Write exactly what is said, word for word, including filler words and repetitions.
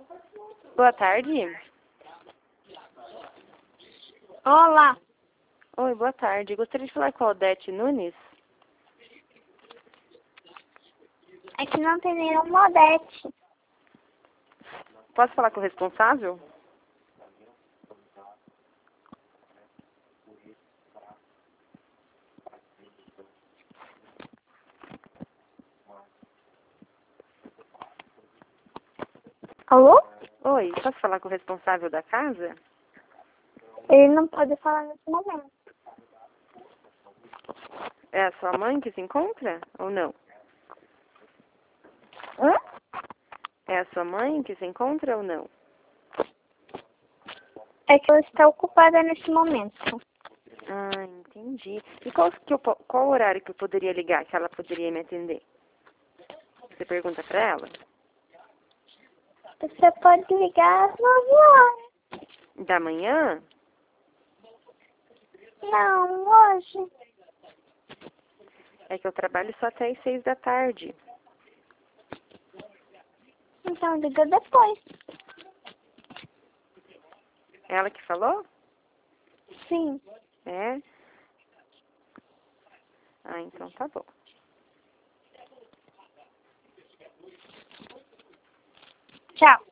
Boa tarde. Olá. Oi, boa tarde. Gostaria de falar com a Odete Nunes. Aqui não tem nenhuma Odete. Posso falar com o responsável? Alô? Oi, posso falar com o responsável da casa? Ele não pode falar nesse momento. É a sua mãe que se encontra ou não? Hã? É a sua mãe que se encontra ou não? É que ela está ocupada nesse momento. Ah, entendi. E qual, que eu, po- qual horário que eu poderia ligar que ela poderia me atender? Você pergunta pra ela? Você pode ligar às nove horas. Da manhã? Não, hoje. É que eu trabalho só até às seis da tarde. Então liga depois. Ela que falou? Sim. É? Ah, então tá bom. Tchau.